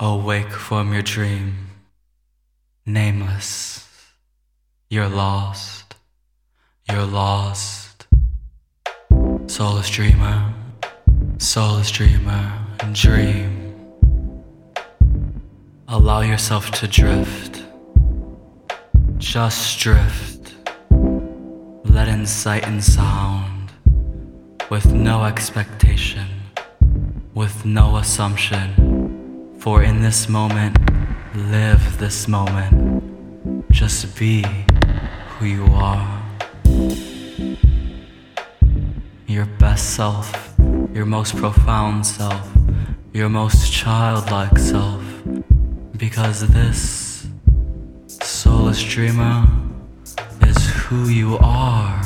Awake from your dream, nameless. You're lost, you're lost. Soulless dreamer, dream. Allow yourself to drift, just drift. Let in sight and sound, with no expectation, with no assumption. For in this moment, live this moment. Just be who you are. Your best self, your most profound self, your most childlike self. Because this soulless dreamer is who you are.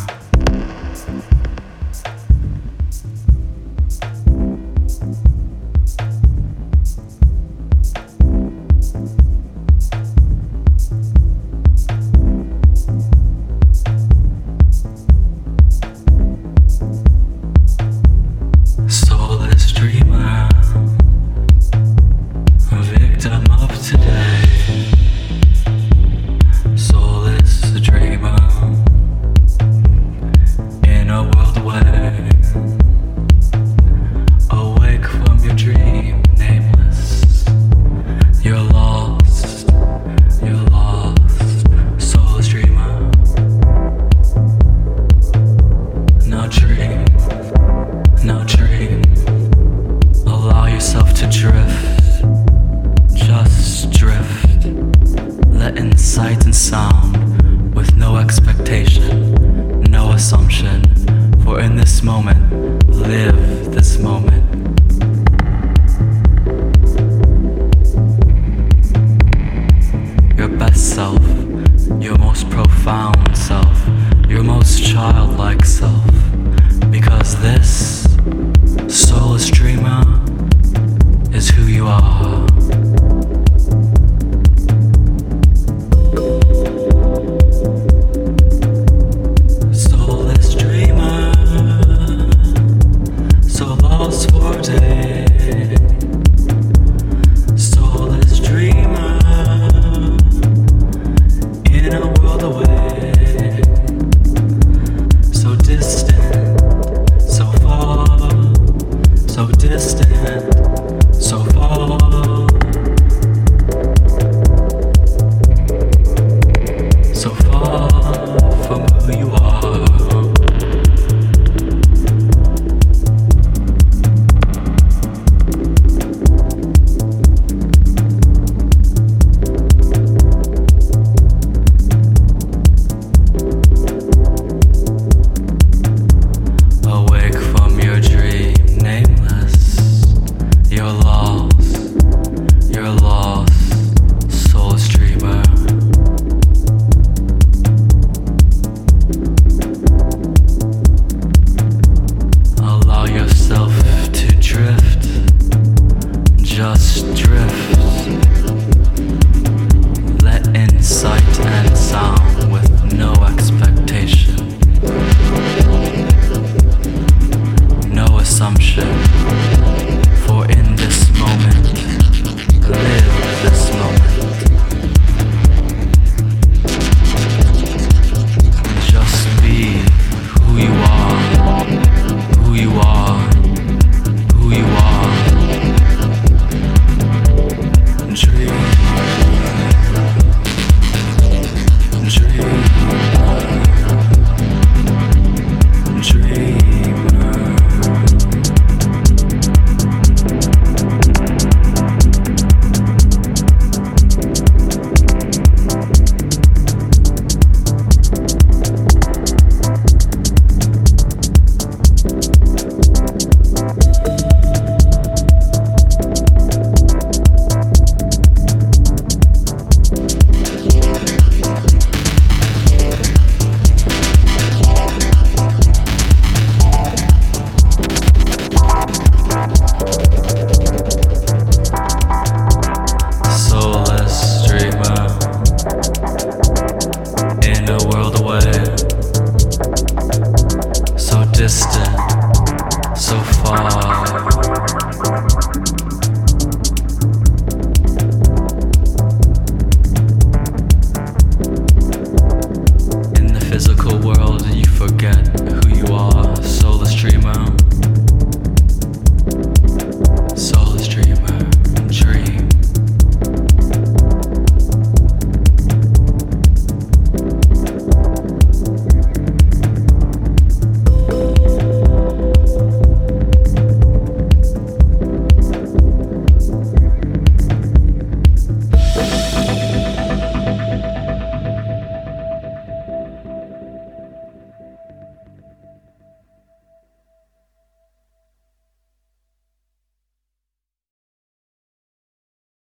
Soulless dreamer, a victim of today. Soulless dreamer, in a world away. Awake from your dream, nameless. You're lost, you're lost. Soulless dreamer, now dream, now dream. Allow yourself to drift, just drift. Let in sight and sound, with no expectation, no assumption. For in this moment, live this moment. Your best self, your most profound self, your most childlike self. Because this soulless dreamer is who you are. Soulless dreamer, so lost for a day. Soulless dreamer, in a world away. So distant, so far, so distant, so far. So far from who you are. Awake from your dream, nameless. You're lost, you're lost. Soulless dreamer. Allow yourself to drift, just drift. Let in sight